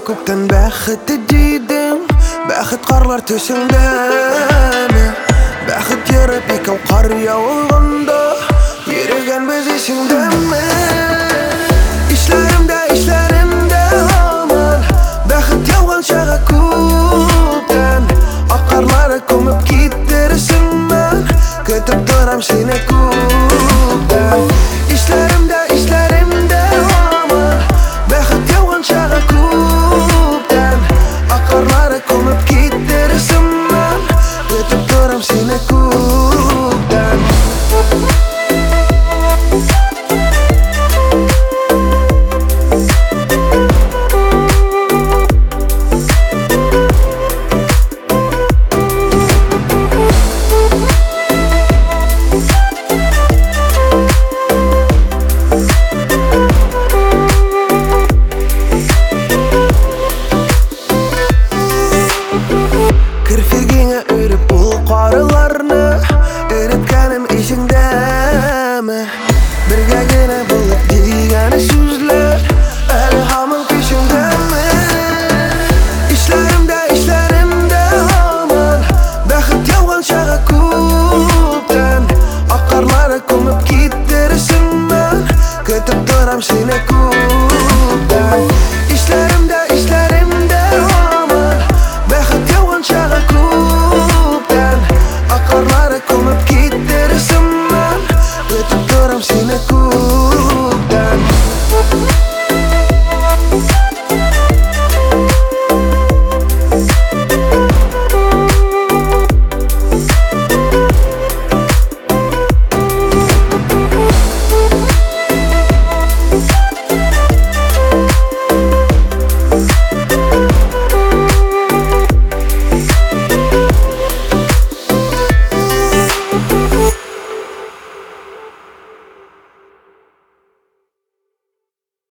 көптен бәхет іздейдім, бәхет қарлар төсіңдені. Бәхет еріп екеу қар яуғанда, еріген біз есіңдеме. Ишлерімде аман, бәхет яуған шаға көптен. Ақ қарлары көміп кеттерісіңмен, күтіп тұрам сені көптен. Ишлерімде аман, бәхет яуған шаға көптен. Ақ қарлары көміп кеттерісіңмен, күтіп тұрам сені көптен.